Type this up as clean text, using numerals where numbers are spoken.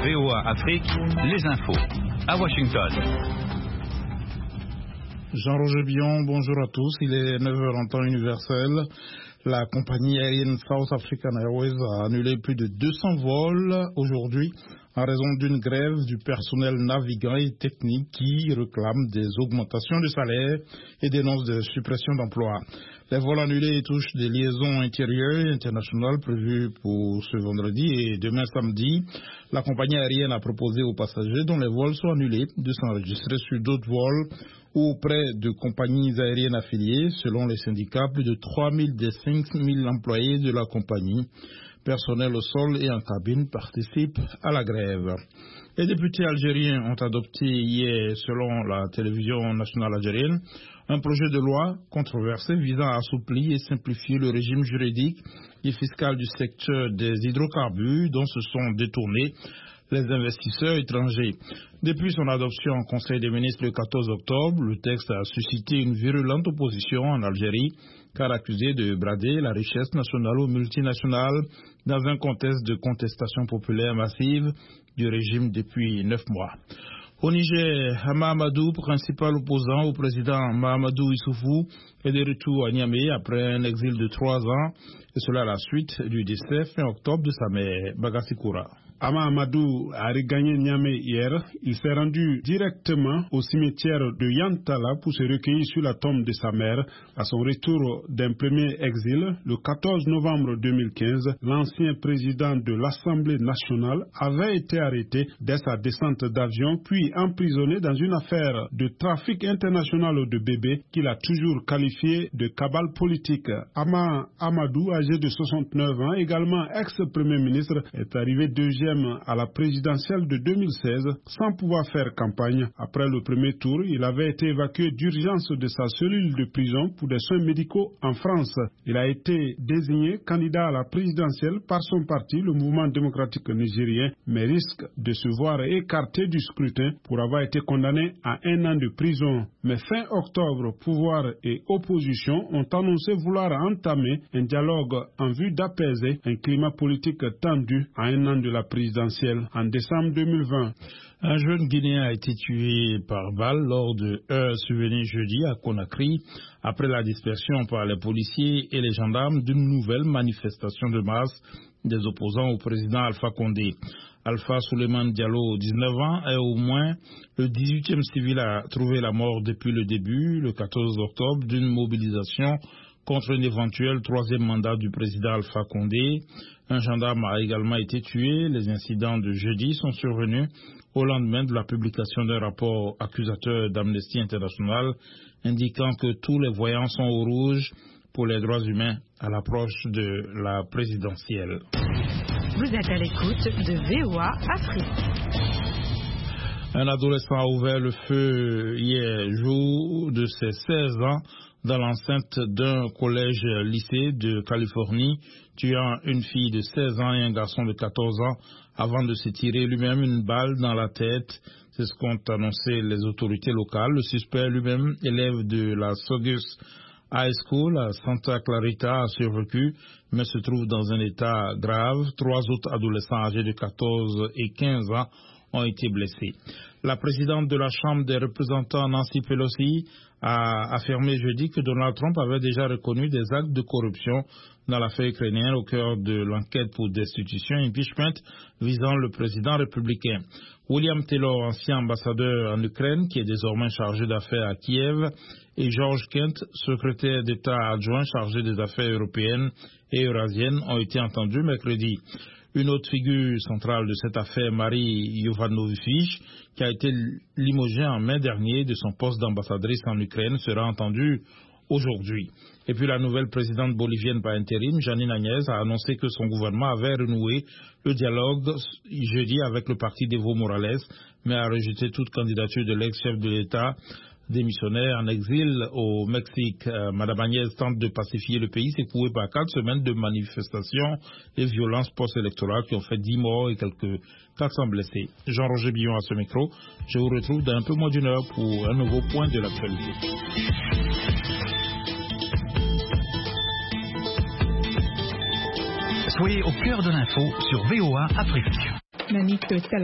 VOA Afrique, les infos. À Washington. Jean-Roger Bion, bonjour à tous. Il est 9h en temps universel. La compagnie aérienne South African Airways a annulé plus de 200 vols aujourd'hui en raison d'une grève du personnel navigant et technique qui réclame des augmentations de salaire et dénonce des suppressions d'emplois. Les vols annulés touchent des liaisons intérieures et internationales prévues pour ce vendredi et demain samedi. La compagnie aérienne a proposé aux passagers dont les vols sont annulés de s'enregistrer sur d'autres vols ou auprès de compagnies aériennes affiliées. Selon les syndicats, plus de 3 000 des 5 000 employés de la compagnie, personnel au sol et en cabine, participent à la grève. Les députés algériens ont adopté hier, selon la télévision nationale algérienne, un projet de loi controversé visant à assouplir et simplifier le régime juridique et fiscal du secteur des hydrocarbures dont se sont détournés les investisseurs étrangers. Depuis son adoption en Conseil des ministres le 14 octobre, le texte a suscité une virulente opposition en Algérie, car accusé de brader la richesse nationale ou multinationale dans un contexte de contestation populaire massive du régime depuis 9 mois. Au Niger, Hama Amadou, principal opposant au président Mahamadou Issoufou, est de retour à Niamey après un exil de 3 ans, et cela à la suite du décès fin octobre de sa mère, Bagassi Koura. Hama Amadou a regagné Niamey hier. Il s'est rendu directement au cimetière de Yantala pour se recueillir sur la tombe de sa mère. À son retour d'un premier exil, le 14 novembre 2015, l'ancien président de l'Assemblée nationale avait été arrêté dès sa descente d'avion, puis emprisonné dans une affaire de trafic international de bébés qu'il a toujours qualifié de cabale politique. Hama Amadou, âgé de 69 ans, également ex-premier ministre, est arrivé deuxième à la présidentielle de 2016 sans pouvoir faire campagne. Après le premier tour, il avait été évacué d'urgence de sa cellule de prison pour des soins médicaux en France. Il a été désigné candidat à la présidentielle par son parti, le Mouvement démocratique nigérien, mais risque de se voir écarté du scrutin pour avoir été condamné à 1 an de prison. Mais fin octobre, pouvoir et opposition ont annoncé vouloir entamer un dialogue en vue d'apaiser un climat politique tendu à 1 an de la présidentielle en décembre 2020. Un jeune Guinéen a été tué par balle lors de heures survenues jeudi à Conakry après la dispersion par les policiers et les gendarmes d'une nouvelle manifestation de masse des opposants au président Alpha Condé. Alpha Souleymane Diallo, 19 ans, est au moins le 18e civil à trouver la mort depuis le début, le 14 octobre, d'une mobilisation contre un éventuel 3e mandat du président Alpha Condé. Un gendarme a également été tué. Les incidents de jeudi sont survenus au lendemain de la publication d'un rapport accusateur d'Amnesty International indiquant que tous les voyants sont au rouge pour les droits humains à l'approche de la présidentielle. Vous êtes à l'écoute de VOA Afrique. Un adolescent a ouvert le feu hier jour de ses 16 ans dans l'enceinte d'un collège-lycée de Californie, tuant une fille de 16 ans et un garçon de 14 ans avant de se tirer lui-même une balle dans la tête. C'est ce qu'ont annoncé les autorités locales. Le suspect lui-même, élève de la Saugus High School à Santa Clarita, a survécu, mais se trouve dans un état grave. 3 autres adolescents âgés de 14 et 15 ans ont été blessés. La présidente de la Chambre des représentants, Nancy Pelosi, a affirmé jeudi que Donald Trump avait déjà reconnu des actes de corruption dans l'affaire ukrainienne au cœur de l'enquête pour destitution impeachment visant le président républicain. William Taylor, ancien ambassadeur en Ukraine, qui est désormais chargé d'affaires à Kiev, et George Kent, secrétaire d'État adjoint chargé des affaires européennes et eurasiennes, ont été entendus mercredi. Une autre figure centrale de cette affaire, Marie Yovanovitch, qui a été limogée en mai dernier de son poste d'ambassadrice en Ukraine, sera entendue aujourd'hui. Et puis la nouvelle présidente bolivienne par intérim, Janine Áñez, a annoncé que son gouvernement avait renoué le dialogue jeudi avec le parti d'Evo Morales, mais a rejeté toute candidature de l'ex-chef de l'État démissionnaire en exil au Mexique. Madame Áñez tente de pacifier le pays, secoué par 4 semaines de manifestations et violences post-électorales qui ont fait 10 morts et quelques 400 blessés. Jean-Roger Billon à ce micro. Je vous retrouve dans un peu moins d'une heure pour un nouveau point de l'actualité. Soyez au cœur de l'info sur VOA Afrique.